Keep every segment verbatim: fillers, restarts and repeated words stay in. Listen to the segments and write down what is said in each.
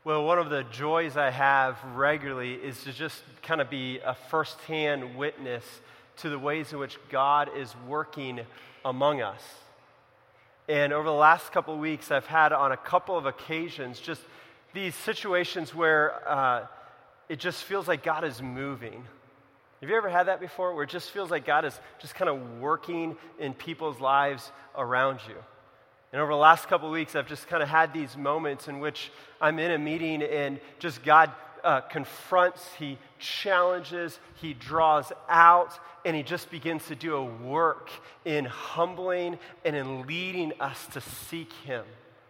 Well, one of the joys I have regularly is to just kind of be a firsthand witness to the ways in which God is working among us. And over the last couple of weeks, I've had on a couple of occasions just these situations where uh, it just feels like God is moving. Have you ever had that before, where it just feels like God is just kind of working in people's lives around you? And over the last couple of weeks, I've just kind of had these moments in which I'm in a meeting and just God uh, confronts, He challenges, He draws out, and He just begins to do a work in humbling and in leading us to seek Him.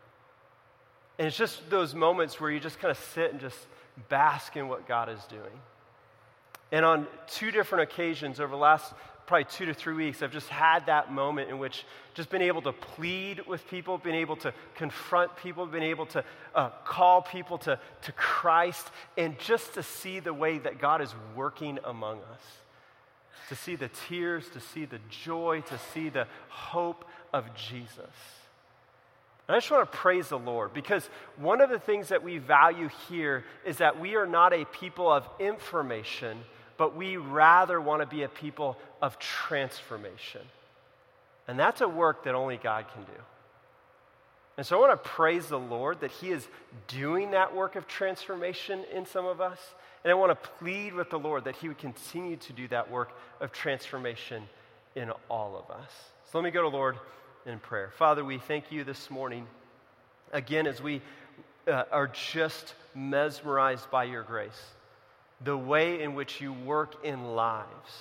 And it's just those moments where you just kind of sit and just bask in what God is doing. And on two different occasions over the last probably two to three weeks, I've just had that moment in which just been able to plead with people, been able to confront people, been able to uh, call people to, to Christ, and just to see the way that God is working among us. To see the tears, to see the joy, to see the hope of Jesus. And I just want to praise the Lord, because one of the things that we value here is that we are not a people of information, but we rather want to be a people of transformation. And that's a work that only God can do. And so I want to praise the Lord that He is doing that work of transformation in some of us. And I want to plead with the Lord that He would continue to do that work of transformation in all of us. So let me go to the Lord in prayer. Father, we thank You this morning, again, as we uh, are just mesmerized by Your grace, the way in which You work in lives.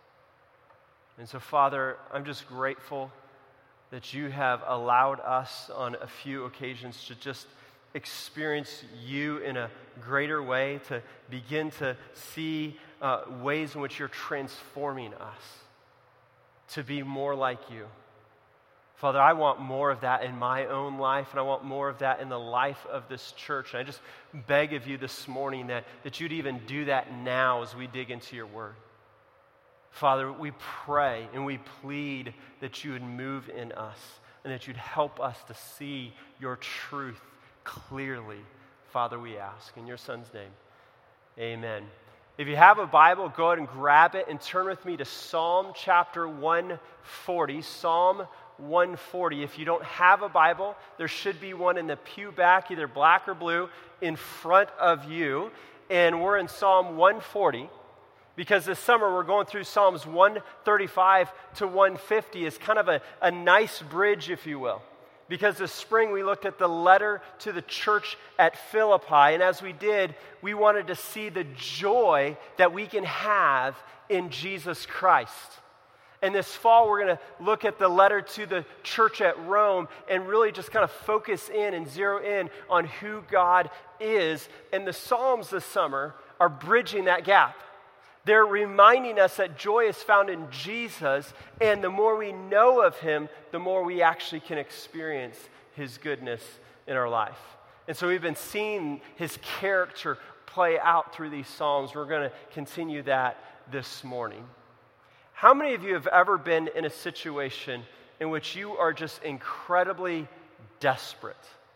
And so, Father, I'm just grateful that You have allowed us on a few occasions to just experience You in a greater way, to begin to see uh, ways in which You're transforming us to be more like You. Father, I want more of that in my own life, and I want more of that in the life of this church. And I just beg of You this morning that, that You'd even do that now as we dig into Your word. Father, we pray and we plead that You would move in us and that You'd help us to see Your truth clearly. Father, we ask in Your Son's name, amen. If you have a Bible, go ahead and grab it and turn with me to Psalm chapter one forty. Psalm one forty. If you don't have a Bible, there should be one in the pew back, either black or blue, in front of you. And we're in Psalm one forty. Because this summer we're going through Psalms one thirty-five to one fifty as kind of a, a nice bridge, if you will. Because this spring we looked at the letter to the church at Philippi, and as we did, we wanted to see the joy that we can have in Jesus Christ. And this fall we're going to look at the letter to the church at Rome and really just kind of focus in and zero in on who God is. And the Psalms this summer are bridging that gap. They're reminding us that joy is found in Jesus, and the more we know of Him, the more we actually can experience His goodness in our life. And so we've been seeing His character play out through these Psalms. We're going to continue that this morning. How many of you have ever been in a situation in which you are just incredibly desperate?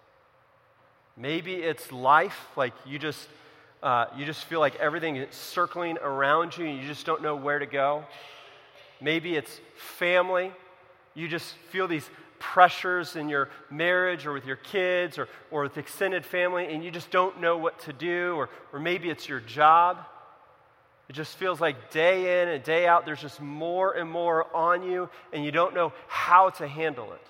Maybe it's life, like you just... Uh, you just feel like everything is circling around you and you just don't know where to go. Maybe it's family. You just feel these pressures in your marriage or with your kids or, or with extended family, and you just don't know what to do. Or, or maybe it's your job. It just feels like day in and day out, there's just more and more on you, and you don't know how to handle it.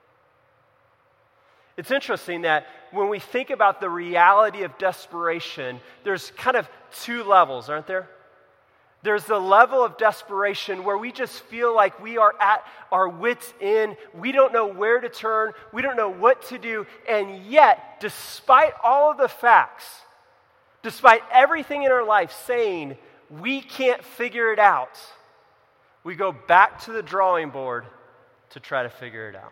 It's interesting that when we think about the reality of desperation, there's kind of two levels, aren't there? There's the level of desperation where we just feel like we are at our wits' end. We don't know where to turn. We don't know what to do. And yet, despite all of the facts, despite everything in our life saying we can't figure it out, we go back to the drawing board to try to figure it out.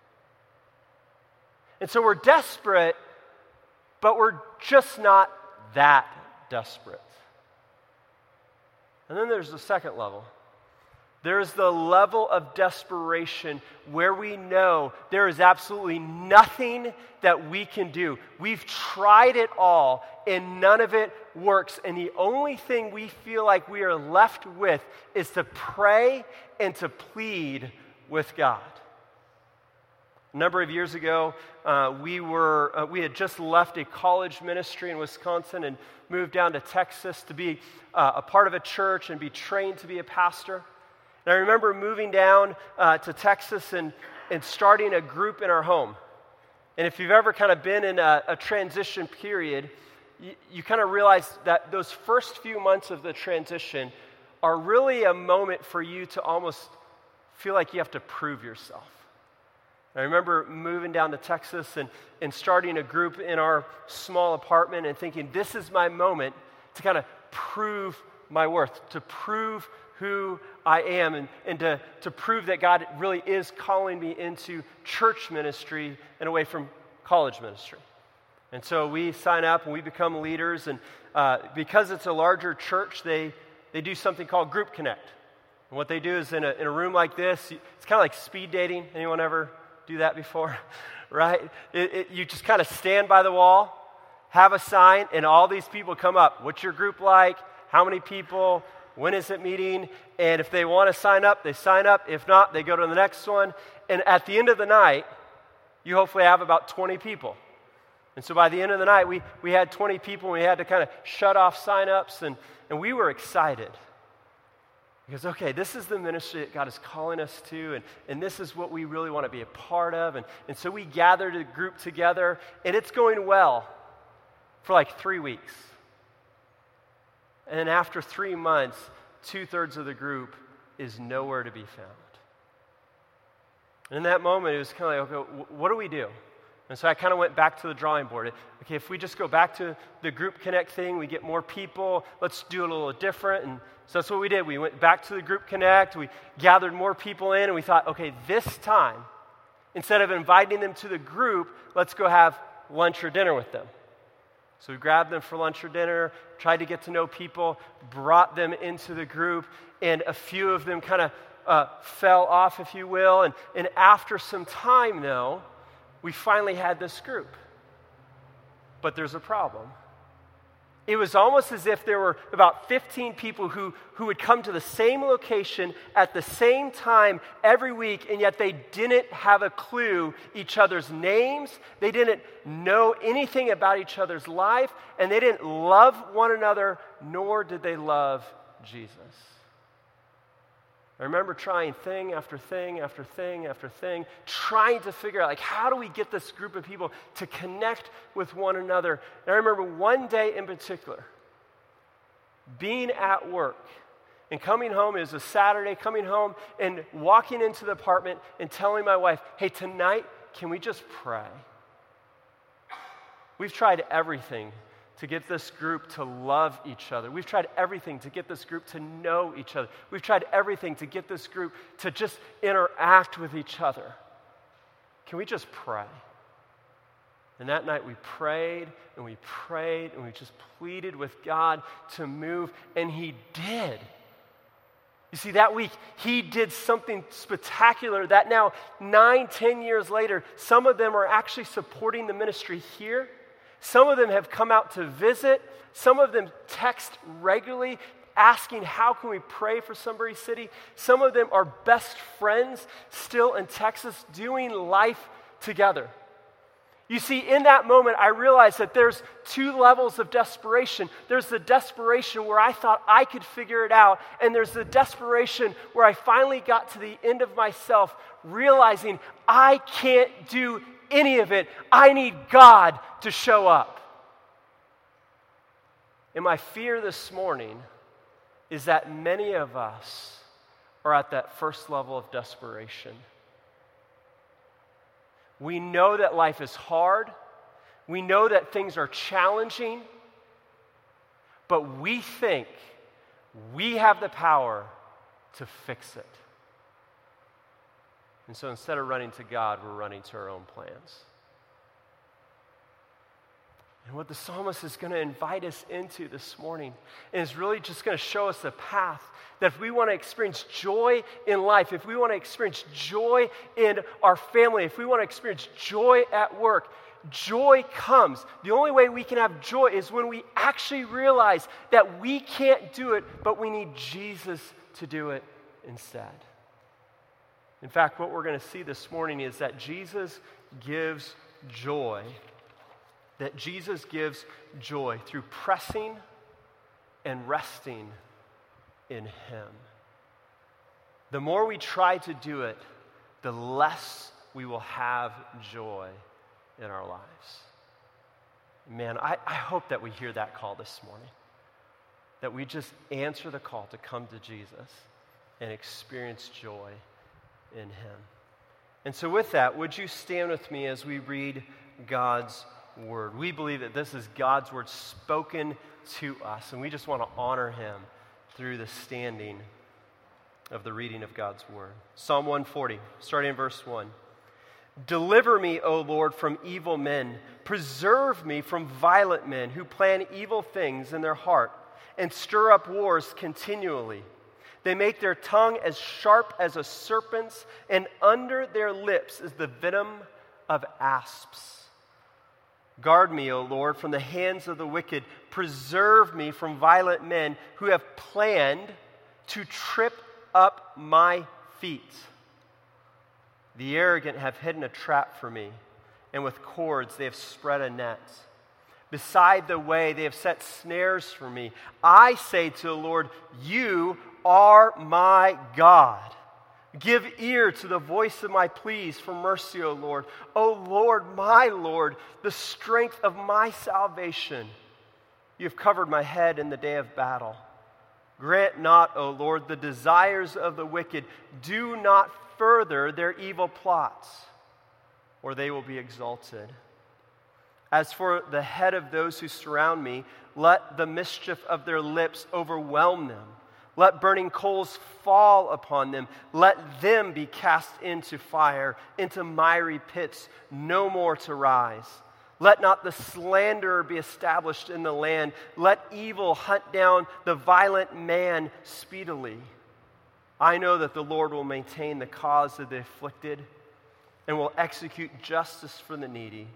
And so we're desperate, but we're just not that desperate. And then there's the second level. There's the level of desperation where we know there is absolutely nothing that we can do. We've tried it all and none of it works. And the only thing we feel like we are left with is to pray and to plead with God. A number of years ago, uh, we were uh, we had just left a college ministry in Wisconsin and moved down to Texas to be uh, a part of a church and be trained to be a pastor. And I remember moving down uh, to Texas and, and starting a group in our home. And if you've ever kind of been in a, a transition period, you, you kind of realize that those first few months of the transition are really a moment for you to almost feel like you have to prove yourself. I remember moving down to Texas and, and starting a group in our small apartment and thinking, this is my moment to kind of prove my worth, to prove who I am, and, and to, to prove that God really is calling me into church ministry and away from college ministry. And so we sign up and we become leaders, and uh, because it's a larger church, they, they do something called Group Connect. And what they do is in a, in a room like this, it's kind of like speed dating. Anyone ever do that before? Right? It, it, you just kind of stand by the wall, have a sign, and all these people come up. What's your group like? How many people? When is it meeting? And if they want to sign up, they sign up. If not, they go to the next one. And at the end of the night, you hopefully have about twenty people. And so by the end of the night, we, we had twenty people, and we had to kind of shut off sign-ups, and, and we were excited. Because, okay, this is the ministry that God is calling us to, and, and this is what we really want to be a part of. And, and so we gathered a group together, and it's going well for like three weeks. And then after three months, two-thirds of the group is nowhere to be found. And in that moment, it was kind of like, okay, what do we do? And so I kind of went back to the drawing board. Okay, if we just go back to the Group Connect thing, we get more people, let's do it a little different. And so that's what we did. We went back to the Group Connect, we gathered more people in, and we thought, okay, this time, instead of inviting them to the group, let's go have lunch or dinner with them. So we grabbed them for lunch or dinner, tried to get to know people, brought them into the group, and a few of them kind of uh, fell off, if you will. And, and after some time, though, we finally had this group. But there's a problem. It was almost as if there were about fifteen people who, who would come to the same location at the same time every week, and yet they didn't have a clue each other's names, they didn't know anything about each other's life, and they didn't love one another, nor did they love Jesus. I remember trying thing after thing after thing after thing, trying to figure out, like, how do we get this group of people to connect with one another? And I remember one day in particular, being at work and coming home, it was a Saturday, coming home and walking into the apartment and telling my wife, hey, tonight, can we just pray? We've tried everything to get this group to love each other. We've tried everything to get this group to know each other. We've tried everything to get this group to just interact with each other. Can we just pray? And that night we prayed and we prayed and we just pleaded with God to move, and He did. You see, that week, He did something spectacular that now, nine, ten years later, some of them are actually supporting the ministry here. Some of them have come out to visit. Some of them text regularly asking, how can we pray for Sunbury City? Some of them are best friends still in Texas doing life together. You see, in that moment, I realized that there's two levels of desperation. There's the desperation where I thought I could figure it out, and there's the desperation where I finally got to the end of myself, realizing I can't do any of it. I need God to show up. And my fear this morning is that many of us are at that first level of desperation. We know that life is hard. We know that things are challenging. But we think we have the power to fix it. And so instead of running to God, we're running to our own plans. And what the psalmist is going to invite us into this morning is really just going to show us a path that if we want to experience joy in life, if we want to experience joy in our family, if we want to experience joy at work, joy comes. The only way we can have joy is when we actually realize that we can't do it, but we need Jesus to do it instead. In fact, what we're going to see this morning is that Jesus gives joy. That Jesus gives joy through pressing and resting in Him. The more we try to do it, the less we will have joy in our lives. Man, I, I hope that we hear that call this morning. That we just answer the call to come to Jesus and experience joy in Him. And so with that, would you stand with me as we read God's word? We believe that this is God's word spoken to us, and we just want to honor Him through the standing of the reading of God's word. Psalm one forty, starting in verse one. Deliver me, O Lord, from evil men. Preserve me from violent men who plan evil things in their heart and stir up wars continually. They make their tongue as sharp as a serpent's, and under their lips is the venom of asps. Guard me, O Lord, from the hands of the wicked. Preserve me from violent men who have planned to trip up my feet. The arrogant have hidden a trap for me, and with cords they have spread a net. Beside the way they have set snares for me. I say to the Lord, you are my God. Give ear to the voice of my pleas for mercy, O Lord. O Lord, my Lord, the strength of my salvation. You have covered my head in the day of battle. Grant not, O Lord, the desires of the wicked. Do not further their evil plots, or they will be exalted. As for the head of those who surround me, let the mischief of their lips overwhelm them. Let burning coals fall upon them. Let them be cast into fire, into miry pits, no more to rise. Let not the slanderer be established in the land. Let evil hunt down the violent man speedily. I know that the Lord will maintain the cause of the afflicted and will execute justice for the needy.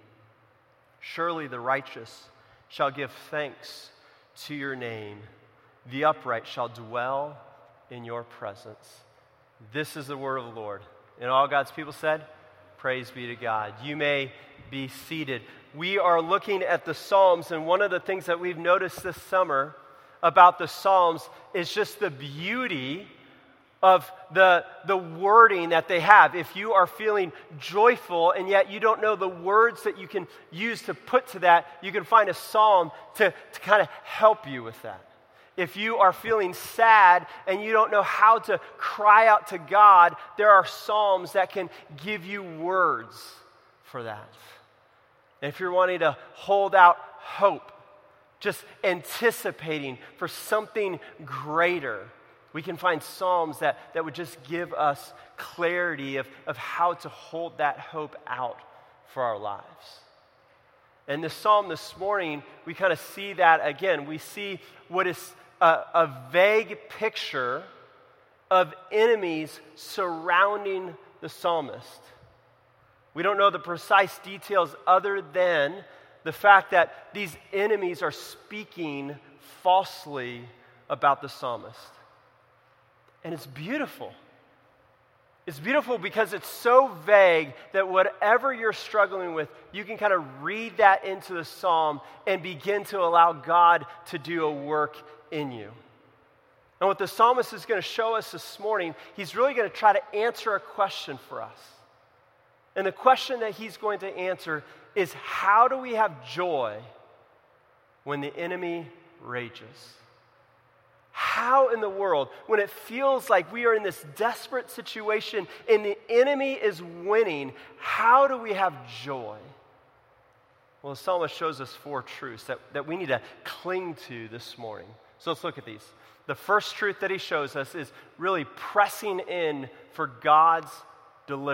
Surely the righteous shall give thanks to your name. The upright shall dwell in your presence. This is the word of the Lord. And all God's people said, praise be to God. You may be seated. We are looking at the Psalms, and one of the things that we've noticed this summer about the Psalms is just the beauty of the, the wording that they have. If you are feeling joyful and yet you don't know the words that you can use to put to that, you can find a psalm to, to kind of help you with that. If you are feeling sad and you don't know how to cry out to God, there are psalms that can give you words for that. And if you're wanting to hold out hope, just anticipating for something greater, we can find psalms that, that would just give us clarity of, of how to hold that hope out for our lives. And the psalm this morning, we kind of see that again. We see what is a, a vague picture of enemies surrounding the psalmist. We don't know the precise details other than the fact that these enemies are speaking falsely about the psalmist. And it's beautiful. It's beautiful because it's so vague that whatever you're struggling with, you can kind of read that into the psalm and begin to allow God to do a work in you. And what the psalmist is going to show us this morning, he's really going to try to answer a question for us. And the question that he's going to answer is, how do we have joy when the enemy rages? How in the world, when it feels like we are in this desperate situation and the enemy is winning, how do we have joy? Well, the psalmist shows us four truths that, that we need to cling to this morning. So let's look at these. The first truth that he shows us is really pressing in for God's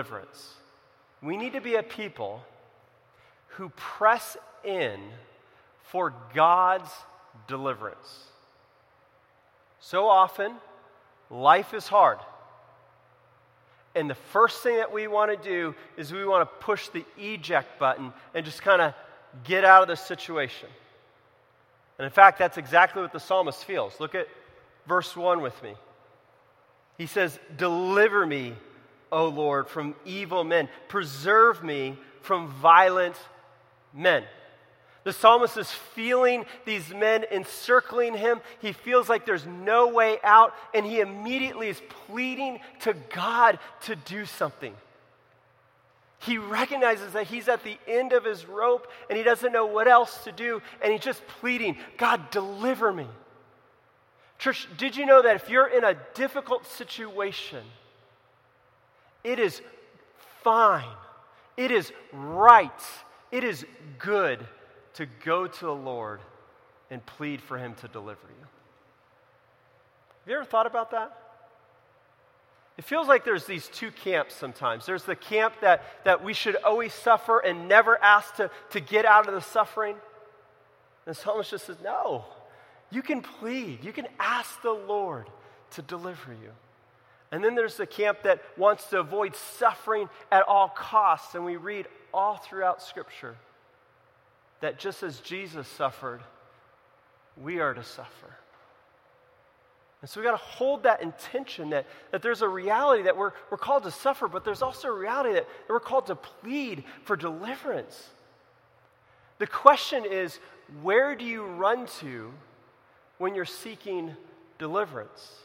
deliverance. We need to be a people who press in for God's deliverance. So often, life is hard. And the first thing that we want to do is we want to push the eject button and just kind of get out of the situation. And in fact, that's exactly what the psalmist feels. Look at verse one with me. He says, "Deliver me, O Lord, from evil men. Preserve me from violent men." The psalmist is feeling these men encircling him. He feels like there's no way out, and he immediately is pleading to God to do something. He recognizes that he's at the end of his rope, and he doesn't know what else to do, and he's just pleading, "God, deliver me." Church, did you know that if you're in a difficult situation, it is fine, it is right, it is good to go to the Lord and plead for him to deliver you? Have you ever thought about that? It feels like there's these two camps sometimes. There's the camp that, that we should always suffer and never ask to, to get out of the suffering. And the psalmist just says, no, you can plead. You can ask the Lord to deliver you. And then there's the camp that wants to avoid suffering at all costs. And we read all throughout Scripture that just as Jesus suffered, we are to suffer. And so we got to hold that intention that, that there's a reality that we're, we're called to suffer, but there's also a reality that, that we're called to plead for deliverance. The question is, where do you run to when you're seeking deliverance?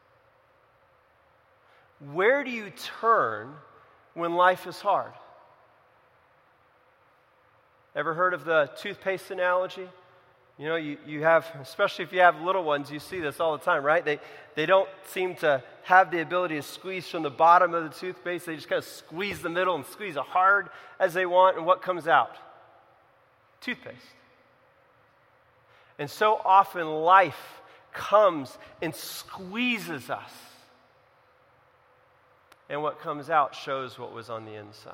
Where do you turn when life is hard? Ever heard of the toothpaste analogy? You know, you, you have, especially if you have little ones, you see this all the time, right? They they don't seem to have the ability to squeeze from the bottom of the toothpaste. They just kind of squeeze the middle and squeeze as hard as they want, and what comes out? Toothpaste. And so often life comes and squeezes us. And what comes out shows what was on the inside.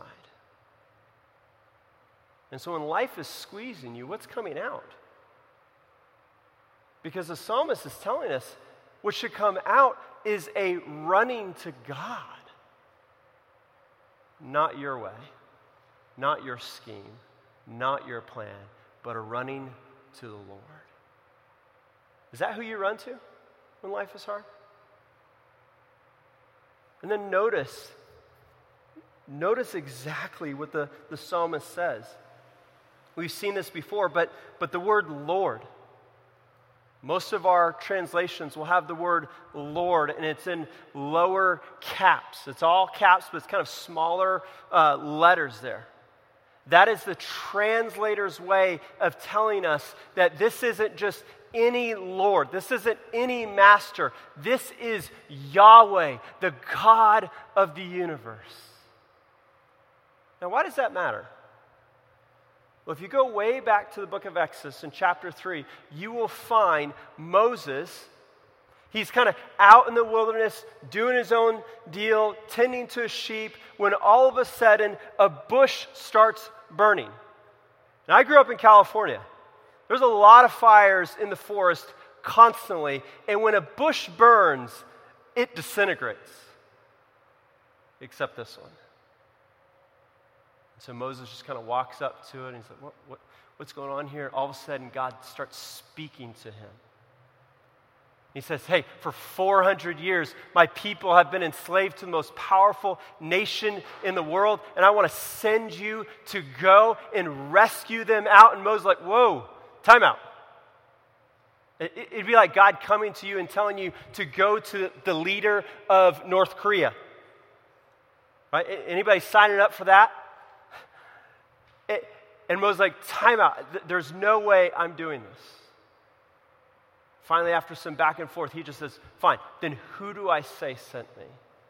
And so when life is squeezing you, what's coming out? Because the psalmist is telling us what should come out is a running to God. Not your way, not your scheme, not your plan, but a running to the Lord. Is that who you run to when life is hard? And then notice, notice exactly what the, the psalmist says. We've seen this before, but, but the word Lord, most of our translations will have the word Lord, and it's in lower caps. It's all caps, but it's kind of smaller uh, letters there. That is the translator's way of telling us that this isn't just any Lord. This isn't any master. This is Yahweh, the God of the universe. Now, why does that matter? Well, if you go way back to the book of Exodus in chapter three, you will find Moses. He's kind of out in the wilderness doing his own deal, tending to his sheep, when all of a sudden a bush starts burning. Now, I grew up in California. There's a lot of fires in the forest constantly, and when a bush burns, it disintegrates. Except this one. So Moses just kind of walks up to it, and he's like, what, what, what's going on here? All of a sudden, God starts speaking to him. He says, hey, for four hundred years, my people have been enslaved to the most powerful nation in the world, and I want to send you to go and rescue them out. And Moses is like, whoa, time out. It, it'd be like God coming to you and telling you to go to the leader of North Korea. Right? Anybody signing up for that? It, and Moses is like, time out. There's no way I'm doing this. Finally, after some back and forth, he just says, fine, then who do I say sent me?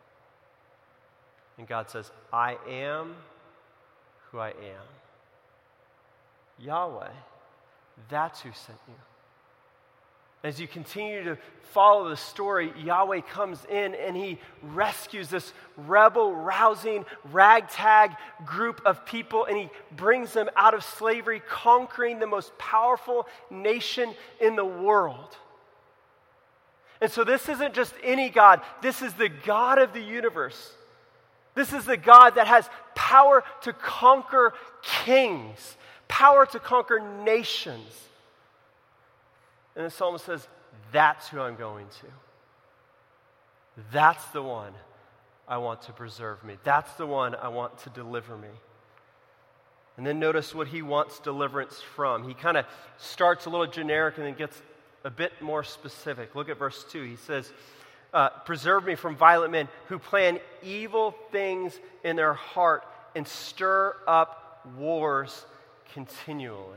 And God says, I am who I am. Yahweh, that's who sent you. As you continue to follow the story, Yahweh comes in and he rescues this rebel-rousing, ragtag group of people, and he brings them out of slavery, conquering the most powerful nation in the world. And so this isn't just any God. This is the God of the universe. This is the God that has power to conquer kings, power to conquer nations. And the psalmist says, that's who I'm going to. That's the one I want to preserve me. That's the one I want to deliver me. And then notice what he wants deliverance from. He kind of starts a little generic and then gets a bit more specific. Look at verse two. He says, uh, preserve me from violent men who plan evil things in their heart and stir up wars continually.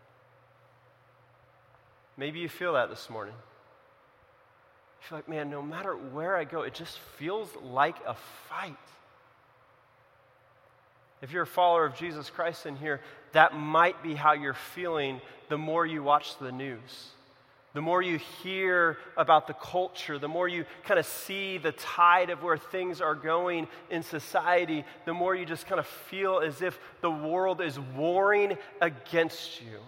Maybe you feel that this morning. You feel like, man, no matter where I go, it just feels like a fight. If you're a follower of Jesus Christ in here, that might be how you're feeling the more you watch the news. The more you hear about the culture, the more you kind of see the tide of where things are going in society, the more you just kind of feel as if the world is warring against you.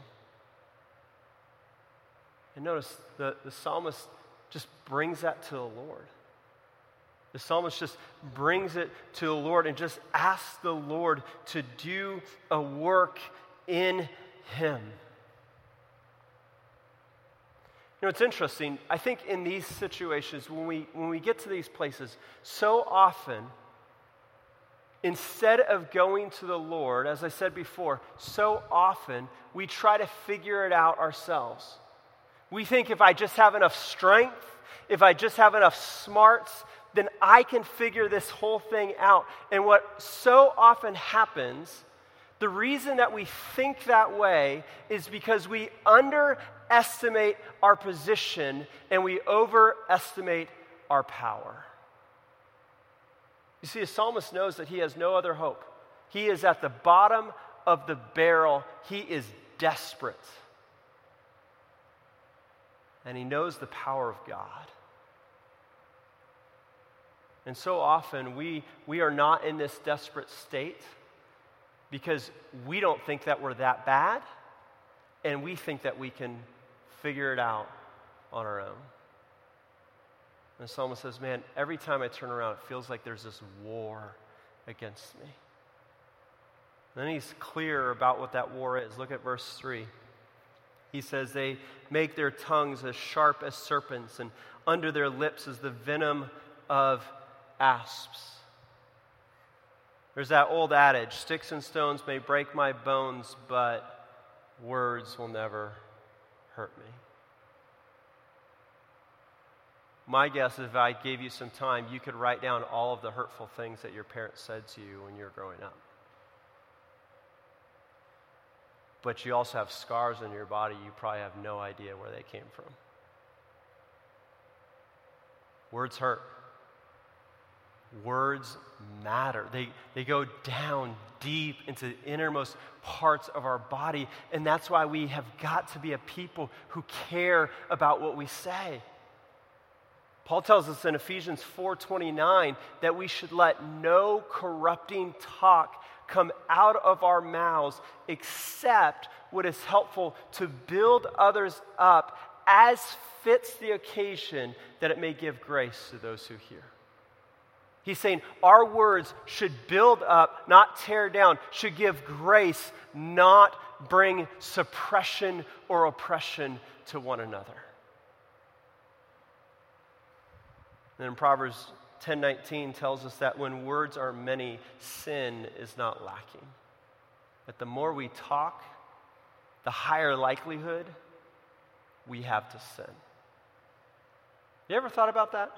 And notice the, the psalmist just brings that to the Lord. The psalmist just brings it to the Lord and just asks the Lord to do a work in him. You know, it's interesting. I think in these situations, when we when we get to these places, so often, instead of going to the Lord, as I said before, so often we try to figure it out ourselves. We think if I just have enough strength, if I just have enough smarts, then I can figure this whole thing out. And what so often happens, the reason that we think that way is because we underestimate our position and we overestimate our power. You see, a psalmist knows that he has no other hope. He is at the bottom of the barrel. He is desperate. And he knows the power of God. And so often we, we are not in this desperate state because we don't think that we're that bad, and we think that we can figure it out on our own. And the psalmist says, man, every time I turn around, it feels like there's this war against me. And then he's clear about what that war is. Look at verse three. He says, they make their tongues as sharp as serpents, and under their lips is the venom of asps. There's that old adage, sticks and stones may break my bones, but words will never hurt me. My guess is if I gave you some time, you could write down all of the hurtful things that your parents said to you when you were growing up. But you also have scars on your body. You probably have no idea where they came from. Words hurt. Words matter. They, they go down deep into the innermost parts of our body. And that's why we have got to be a people who care about what we say. Paul tells us in Ephesians four twenty-nine that we should let no corrupting talk come out of our mouths except what is helpful to build others up as fits the occasion, that it may give grace to those who hear. He's saying our words should build up, not tear down, should give grace, not bring suppression or oppression to one another. And then Proverbs ten nineteen tells us that when words are many, sin is not lacking. That the more we talk, the higher likelihood we have to sin. You ever thought about that?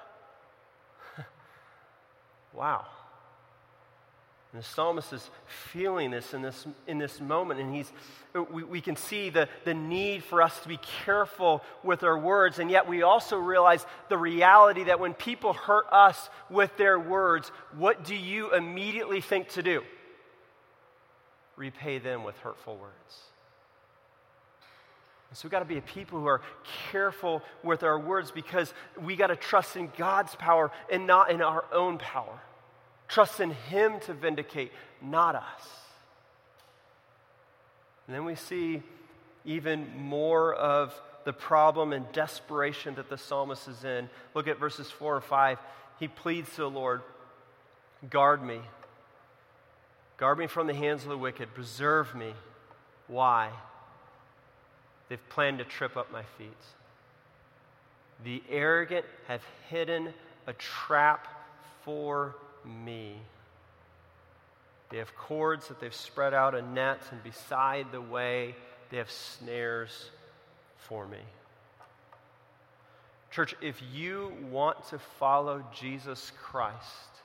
Wow. And the psalmist is feeling this in this in this moment, and he's we, we can see the, the need for us to be careful with our words, and yet we also realize the reality that when people hurt us with their words, what do you immediately think to do? Repay them with hurtful words. So we've got to be a people who are careful with our words because we got to trust in God's power and not in our own power. Trust in Him to vindicate, not us. And then we see even more of the problem and desperation that the psalmist is in. Look at verses four and five. He pleads to the Lord, guard me. Guard me from the hands of the wicked. Preserve me. Why? They've planned to trip up my feet. The arrogant have hidden a trap for me. They have cords that they've spread out, a net, and beside the way they have snares for me. Church, if you want to follow Jesus Christ,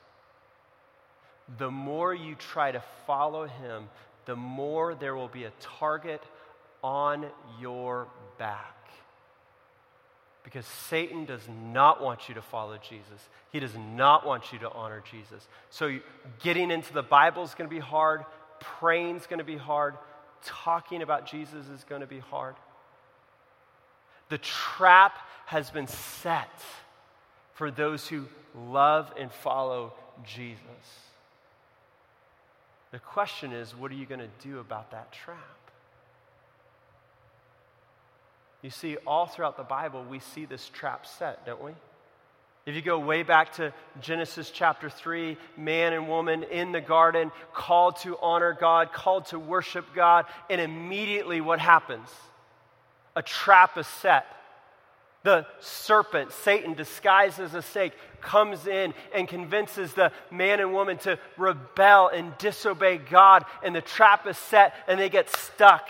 the more you try to follow Him, the more there will be a target on your back. Because Satan does not want you to follow Jesus. He does not want you to honor Jesus. So getting into the Bible is going to be hard. Praying is going to be hard. Talking about Jesus is going to be hard. The trap has been set for those who love and follow Jesus. The question is, what are you going to do about that trap? You see, all throughout the Bible, we see this trap set, don't we? If you go way back to Genesis chapter three, man and woman in the garden, called to honor God, called to worship God, and immediately what happens? A trap is set. The serpent, Satan, disguised as a snake, comes in and convinces the man and woman to rebel and disobey God, and the trap is set, and they get stuck.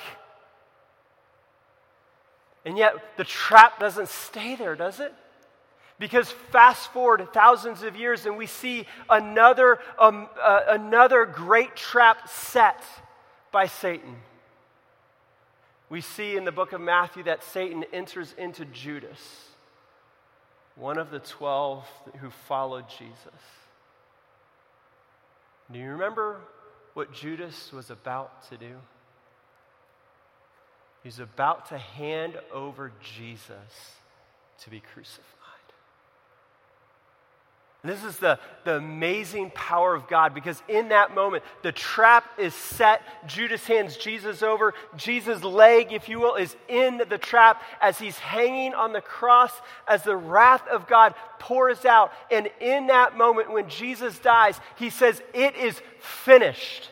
And yet, the trap doesn't stay there, does it? Because fast forward thousands of years, and we see another, um, uh, another great trap set by Satan. We see in the book of Matthew that Satan enters into Judas, one of the twelve who followed Jesus. Do you remember what Judas was about to do? He's about to hand over Jesus to be crucified. And this is the, the amazing power of God, because in that moment, the trap is set. Judas hands Jesus over. Jesus' leg, if you will, is in the trap as he's hanging on the cross, as the wrath of God pours out. And in that moment, when Jesus dies, he says, "It is finished."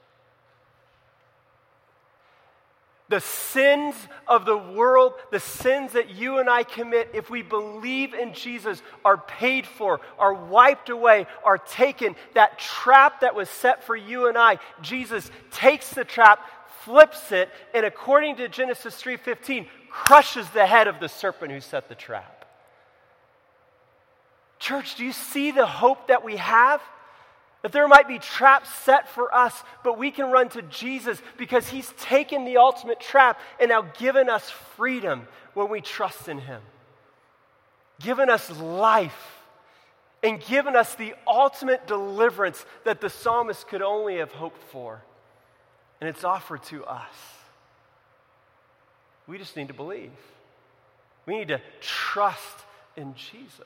The sins of the world, the sins that you and I commit, if we believe in Jesus, are paid for, are wiped away, are taken. That trap that was set for you and I, Jesus takes the trap, flips it, and according to Genesis three fifteen, crushes the head of the serpent who set the trap. Church, do you see the hope that we have? That there might be traps set for us, but we can run to Jesus because He's taken the ultimate trap and now given us freedom when we trust in Him. Given us life and given us the ultimate deliverance that the psalmist could only have hoped for. And it's offered to us. We just need to believe. We need to trust in Jesus.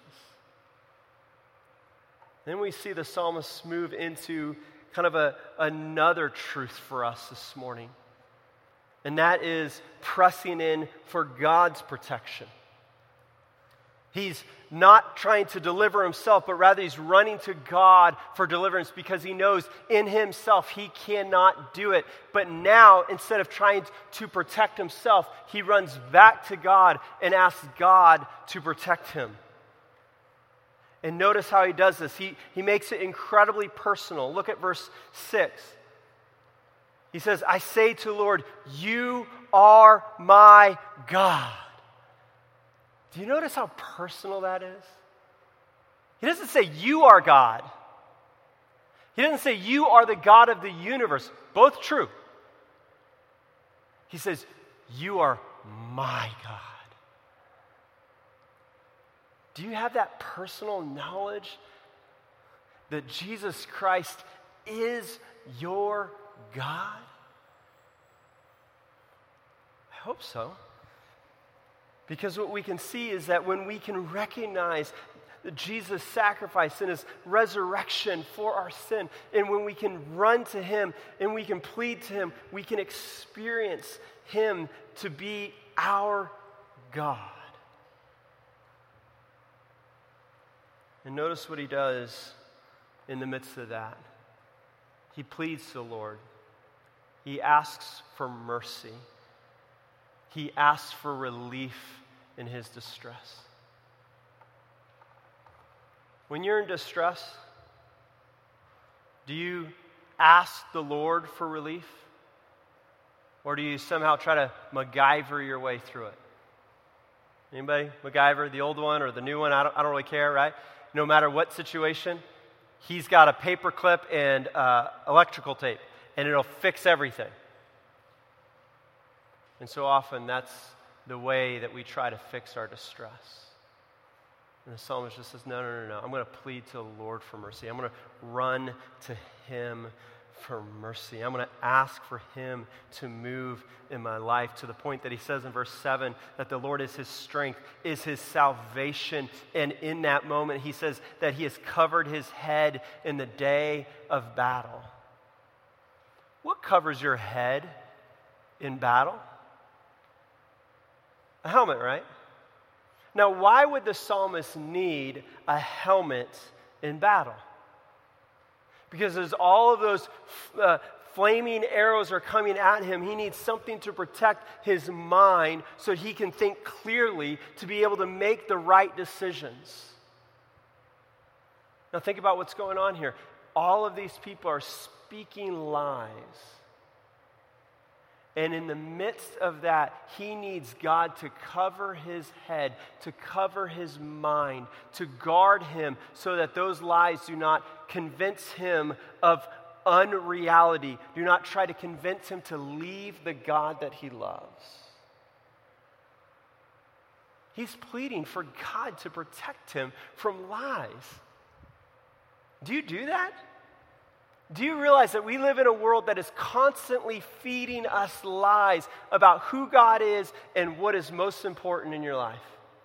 Then we see the psalmist move into kind of a, another truth for us this morning. And that is pressing in for God's protection. He's not trying to deliver himself, but rather he's running to God for deliverance because he knows in himself he cannot do it. But now, instead of trying to protect himself, he runs back to God and asks God to protect him. And notice how he does this. He, he makes it incredibly personal. Look at verse six. He says, "I say to the Lord, you are my God." Do you notice how personal that is? He doesn't say, "You are God." He doesn't say, "You are the God of the universe." Both true. He says, "You are my God." Do you have that personal knowledge that Jesus Christ is your God? I hope so. Because what we can see is that when we can recognize Jesus' sacrifice and his resurrection for our sin, and when we can run to him and we can plead to him, we can experience him to be our God. And notice what he does in the midst of that. He pleads to the Lord. He asks for mercy. He asks for relief in his distress. When you're in distress, do you ask the Lord for relief? Or do you somehow try to MacGyver your way through it? Anybody? MacGyver, the old one or the new one? I don't, I don't really care, right? No matter what situation, he's got a paper clip and uh, electrical tape, and it'll fix everything. And so often that's the way that we try to fix our distress. And the psalmist just says, no, no, no, no. I'm going to plead to the Lord for mercy. I'm going to run to him for mercy. I'm going to ask for him to move in my life, to the point that he says in verse seven that the Lord is his strength, is his salvation. And in that moment, he says that he has covered his head in the day of battle. What covers your head in battle? A helmet, right? Now, why would the psalmist need a helmet in battle? Because as all of those uh, flaming arrows are coming at him, he needs something to protect his mind so he can think clearly to be able to make the right decisions. Now, think about what's going on here. All of these people are speaking lies. And in the midst of that, he needs God to cover his head, to cover his mind, to guard him so that those lies do not convince him of unreality. Do not try to convince him to leave the God that he loves. He's pleading for God to protect him from lies. Do you do that? Do you realize that we live in a world that is constantly feeding us lies about who God is and what is most important in your life?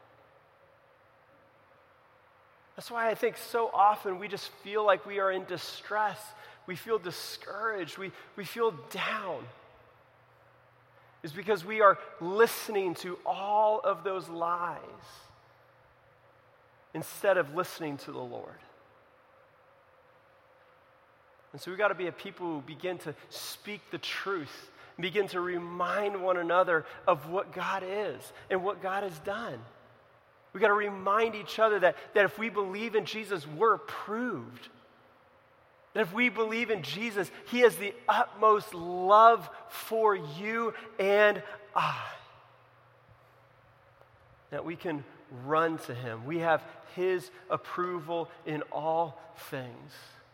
That's why I think so often we just feel like we are in distress. We feel discouraged. We, we feel down. It's because we are listening to all of those lies instead of listening to the Lord. And so we've got to be a people who begin to speak the truth, and begin to remind one another of what God is and what God has done. We've got to remind each other that, that if we believe in Jesus, we're approved. That if we believe in Jesus, he has the utmost love for you and I. That we can run to him. We have his approval in all things.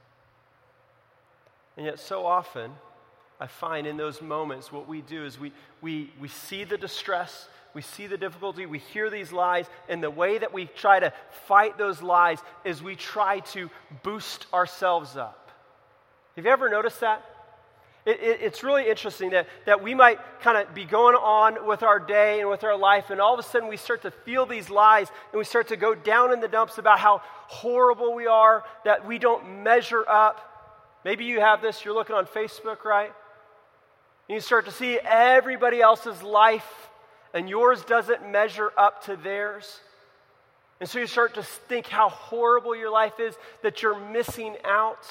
And yet so often, I find in those moments what we do is we, we, we see the distress, we see the difficulty, we hear these lies, and the way that we try to fight those lies is we try to boost ourselves up. Have you ever noticed that? It, it, it's really interesting that, that we might kind of be going on with our day and with our life, and all of a sudden we start to feel these lies, and we start to go down in the dumps about how horrible we are, that we don't measure up. Maybe you have this, you're looking on Facebook, right? And you start to see everybody else's life, and yours doesn't measure up to theirs. And so you start to think how horrible your life is, that you're missing out.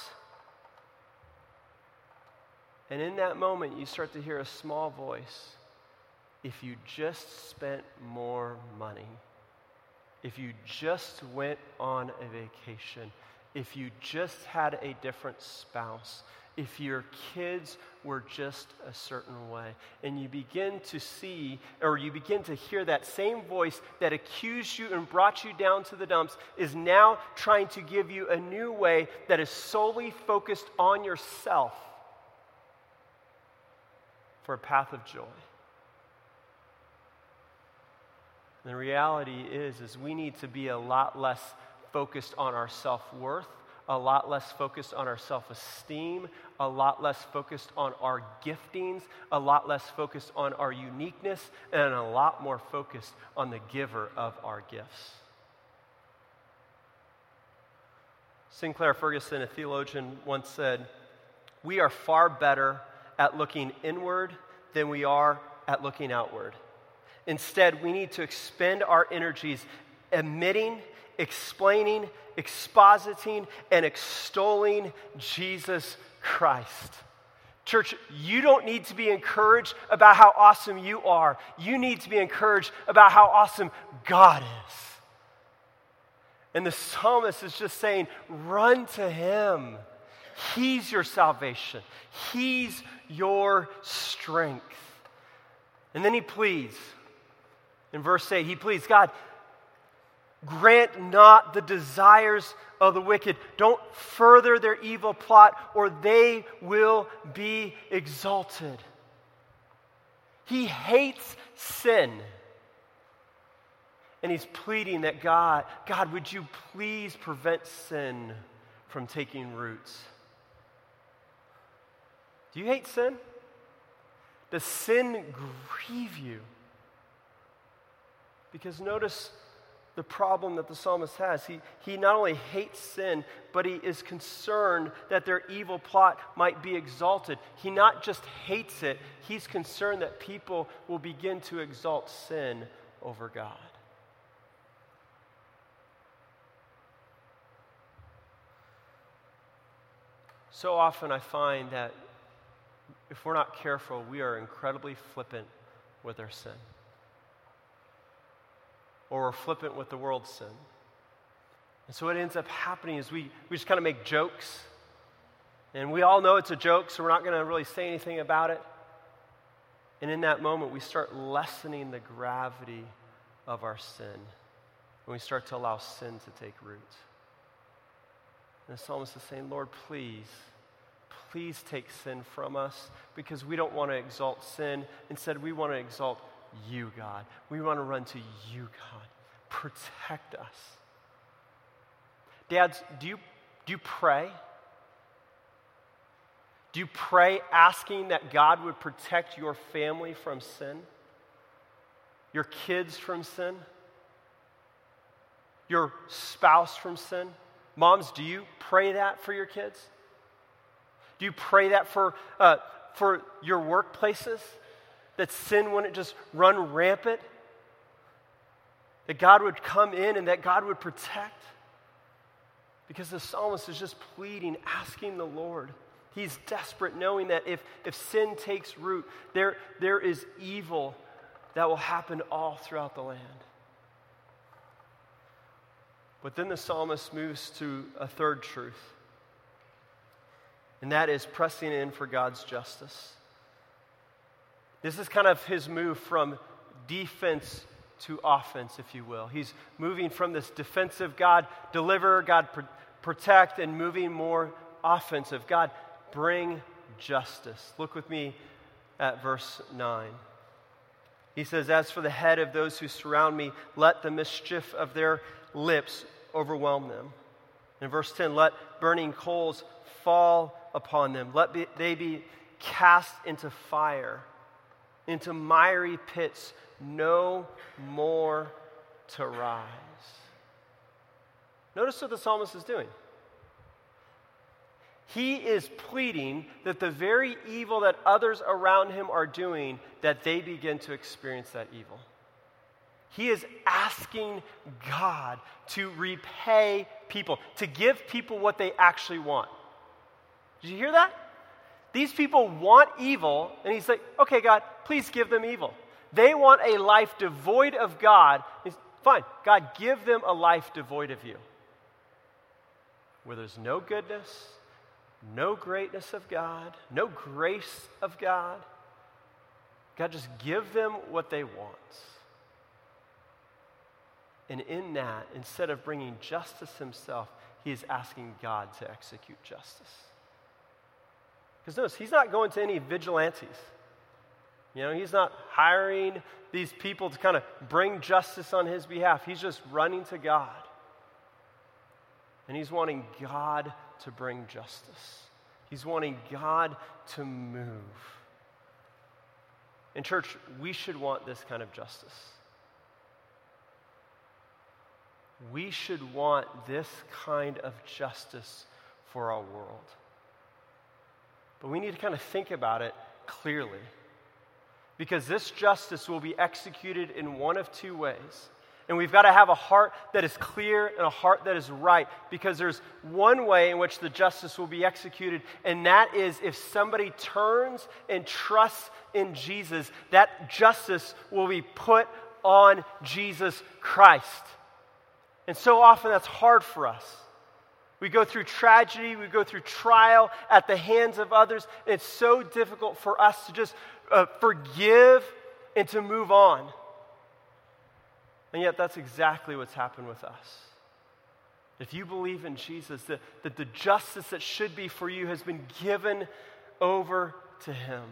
And in that moment, you start to hear a small voice. If you just spent more money, if you just went on a vacation, if you just had a different spouse, if your kids were just a certain way, and you begin to see, or you begin to hear that same voice that accused you and brought you down to the dumps is now trying to give you a new way that is solely focused on yourself for a path of joy. And the reality is, is we need to be a lot less focused on our self-worth, a lot less focused on our self-esteem, a lot less focused on our giftings, a lot less focused on our uniqueness, and a lot more focused on the giver of our gifts. Sinclair Ferguson, a theologian, once said, "We are far better at looking inward than we are at looking outward. Instead, we need to expend our energies admitting, explaining, expositing, and extolling Jesus Christ." Church, you don't need to be encouraged about how awesome you are. You need to be encouraged about how awesome God is. And the psalmist is just saying, run to him. He's your salvation. He's your strength. And then he pleads. In verse eight, he pleads, God, grant not the desires of the wicked. Don't further their evil plot, or they will be exalted. He hates sin. And he's pleading that God, God, would you please prevent sin from taking roots? Do you hate sin? Does sin grieve you? Because notice the problem that the psalmist has. He, he not only hates sin, but he is concerned that their evil plot might be exalted. He not just hates it, he's concerned that people will begin to exalt sin over God. So often I find that if we're not careful, we are incredibly flippant with our sin. Or we're flippant with the world's sin. And so what ends up happening is we, we just kind of make jokes. And we all know it's a joke, so we're not going to really say anything about it. And in that moment, we start lessening the gravity of our sin. And we start to allow sin to take root. And the psalmist is saying, Lord, please, please take sin from us, because we don't want to exalt sin. Instead, we want to exalt you, God. We want to run to you, God. Protect us. Dads, do you, do you pray? Do you pray asking that God would protect your family from sin? Your kids from sin? Your spouse from sin? Moms, do you pray that for your kids? Do you pray that for, uh, for your workplaces? That sin wouldn't just run rampant? That God would come in and that God would protect? Because the psalmist is just pleading, asking the Lord. He's desperate, knowing that if, if sin takes root, there, there is evil that will happen all throughout the land. But then the psalmist moves to a third truth, and that is pressing in for God's justice. This is kind of his move from defense to offense, if you will. He's moving from this defensive God deliver, God pr- protect, and moving more offensive. God, bring justice. Look with me at verse nine. He says, as for the head of those who surround me, let the mischief of their lips overwhelm them. In verse ten, let burning coals fall upon them. Let be, they be cast into fire, into miry pits, no more to rise. Notice what the psalmist is doing. He is pleading that the very evil that others around him are doing, that they begin to experience that evil. He is asking God to repay people, to give people what they actually want. Did you hear that? These people want evil, and he's like, okay, God, please give them evil. They want a life devoid of God. He's, fine, God, give them a life devoid of you, where there's no goodness, no greatness of God, no grace of God. God, just give them what they want. And in that, instead of bringing justice himself, he is asking God to execute justice. Because notice, he's not going to any vigilantes. You know, he's not hiring these people to kind of bring justice on his behalf. He's just running to God. And he's wanting God to bring justice. He's wanting God to move. In church, we should want this kind of justice. We should want this kind of justice for our world. But we need to kind of think about it clearly. Because this justice will be executed in one of two ways. And we've got to have a heart that is clear and a heart that is right, because there's one way in which the justice will be executed, and that is if somebody turns and trusts in Jesus, that justice will be put on Jesus Christ. And so often that's hard for us. We go through tragedy, we go through trial at the hands of others, and it's so difficult for us to just uh, forgive and to move on. And yet that's exactly what's happened with us. If you believe in Jesus, that, that the justice that should be for you has been given over to him.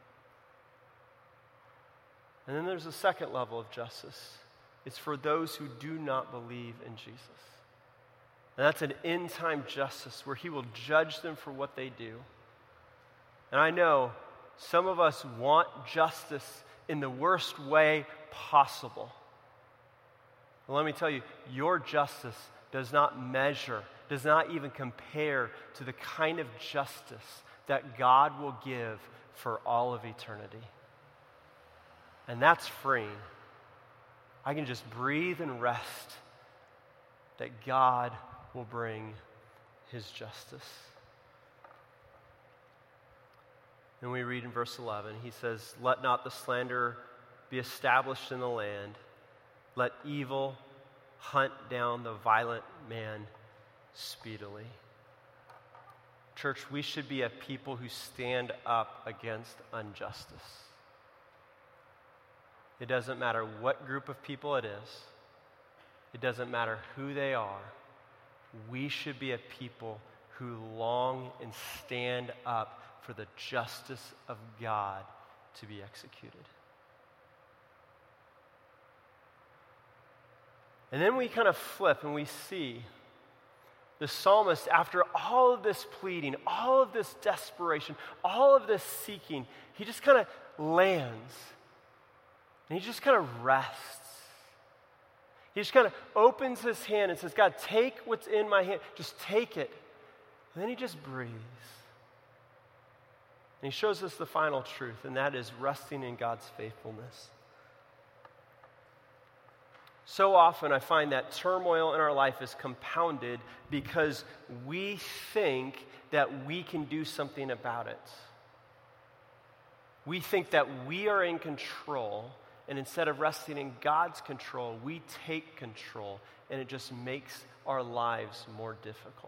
And then there's a second level of justice. It's for those who do not believe in Jesus. And that's an end-time justice where he will judge them for what they do. And I know some of us want justice in the worst way possible. Well, let me tell you, your justice does not measure, does not even compare to the kind of justice that God will give for all of eternity. And that's freeing. I can just breathe and rest that God will bring his justice. And we read in verse eleven, he says, "Let not the slanderer be established in the land. Let evil hunt down the violent man speedily." Church, we should be a people who stand up against injustice. It doesn't matter what group of people it is. It doesn't matter who they are. We should be a people who long and stand up for the justice of God to be executed. And then we kind of flip and we see the psalmist, after all of this pleading, all of this desperation, all of this seeking, he just kind of lands. And he just kind of rests. He just kind of opens his hand and says, God, take what's in my hand. Just take it. And then he just breathes. And he shows us the final truth, and that is resting in God's faithfulness. So often I find that turmoil in our life is compounded because we think that we can do something about it. We think that we are in control, and instead of resting in God's control, we take control, and it just makes our lives more difficult.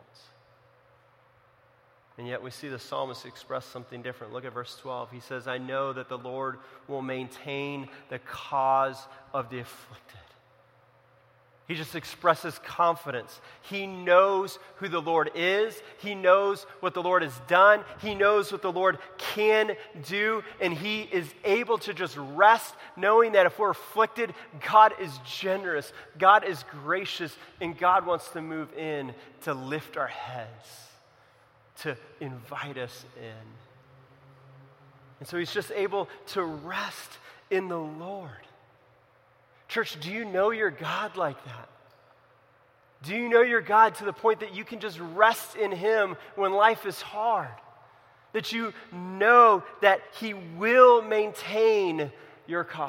And yet we see the psalmist express something different. Look at verse twelve. He says, I know that the Lord will maintain the cause of the afflicted. He just expresses confidence. He knows who the Lord is. He knows what the Lord has done. He knows what the Lord can do. And he is able to just rest knowing that if we're afflicted, God is generous. God is gracious. And God wants to move in to lift our heads, to invite us in. And so he's just able to rest in the Lord. Church, do you know your God like that? Do you know your God to the point that you can just rest in him when life is hard? That you know that he will maintain your cause?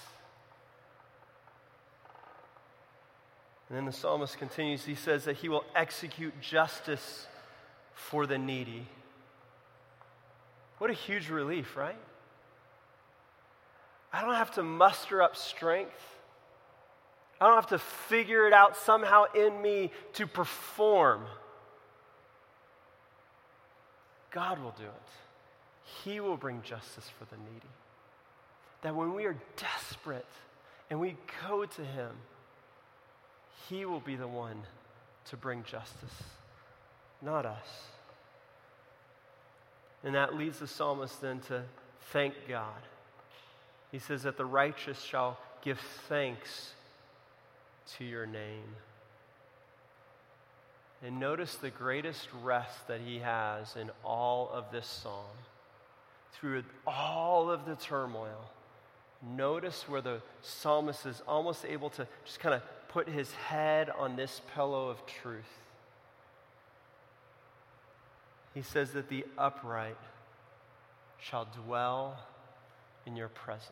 And then the psalmist continues. He says that he will execute justice for the needy. What a huge relief, right? I don't have to muster up strength. I don't have to figure it out somehow in me to perform. God will do it. He will bring justice for the needy. That when we are desperate and we go to him, he will be the one to bring justice, not us. And that leads the psalmist then to thank God. He says that the righteous shall give thanks to your name. And notice the greatest rest that he has in all of this psalm. Through all of the turmoil, notice where the psalmist is almost able to just kind of put his head on this pillow of truth. He says that the upright shall dwell in your presence.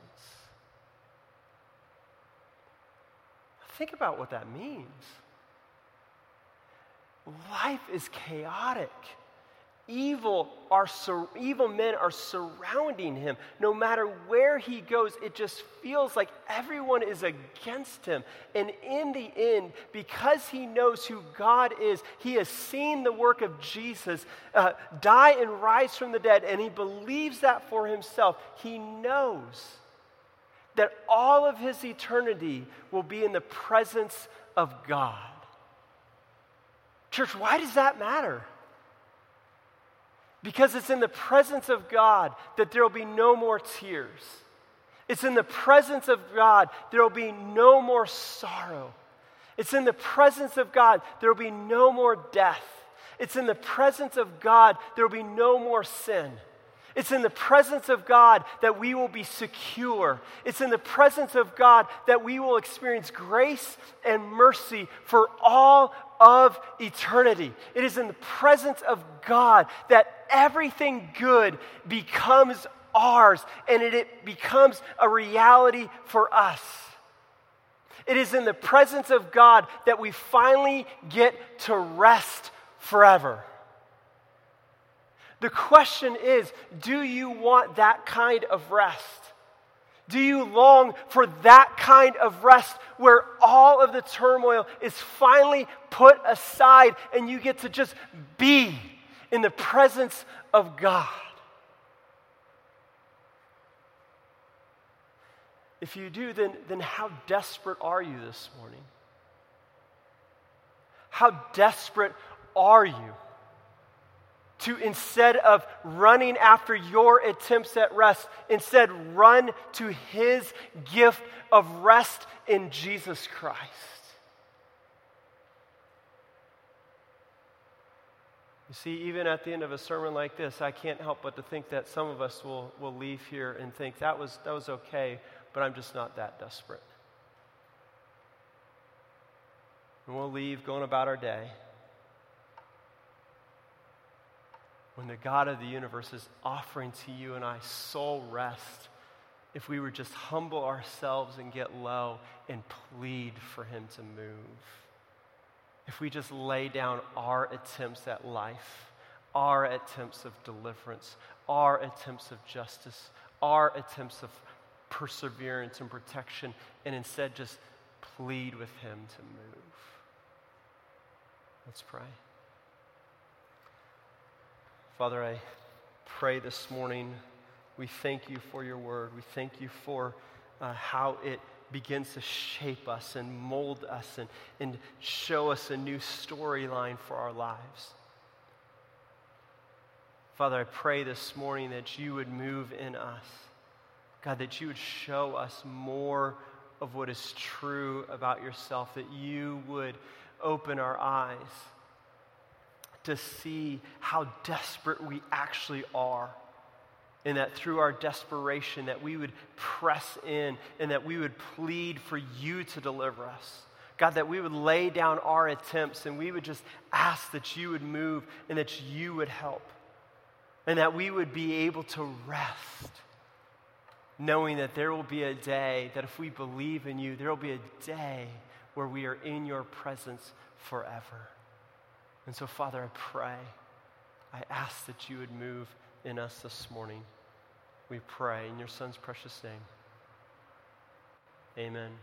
Think about what that means. Life is chaotic. Evil are sur- evil men are surrounding him. No matter where he goes, it just feels like everyone is against him. And in the end, because he knows who God is, he has seen the work of Jesus uh, die and rise from the dead, and he believes that for himself. He knows that all of his eternity will be in the presence of God. Church, why does that matter? Because it's in the presence of God that there will be no more tears. It's in the presence of God there will be no more sorrow. It's in the presence of God there will be no more death. It's in the presence of God there will be no more sin. It's in the presence of God that we will be secure. It's in the presence of God that we will experience grace and mercy for all of eternity. It is in the presence of God that everything good becomes ours and it, it becomes a reality for us. It is in the presence of God that we finally get to rest forever. The question is, do you want that kind of rest? Do you long for that kind of rest where all of the turmoil is finally put aside and you get to just be in the presence of God? If you do, then, then how desperate are you this morning? How desperate are you to, instead of running after your attempts at rest, instead run to his gift of rest in Jesus Christ? You see, even at the end of a sermon like this, I can't help but to think that some of us will, will leave here and think, that was, that was okay, but I'm just not that desperate. And we'll leave going about our day when the God of the universe is offering to you and I soul rest if we would just humble ourselves and get low and plead for him to move. If we just lay down our attempts at life, our attempts of deliverance, our attempts of justice, our attempts of perseverance and protection, and instead just plead with him to move. Let's pray. Father, I pray this morning, we thank you for your word. We thank you for uh, how it begins to shape us and mold us and, and show us a new storyline for our lives. Father, I pray this morning that you would move in us. God, that you would show us more of what is true about yourself, that you would open our eyes to see how desperate we actually are, and that through our desperation that we would press in and that we would plead for you to deliver us. God, that we would lay down our attempts and we would just ask that you would move and that you would help, and that we would be able to rest, knowing that there will be a day that if we believe in you, there will be a day where we are in your presence forever. And so, Father, I pray, I ask that you would move in us this morning. We pray in your Son's precious name. Amen.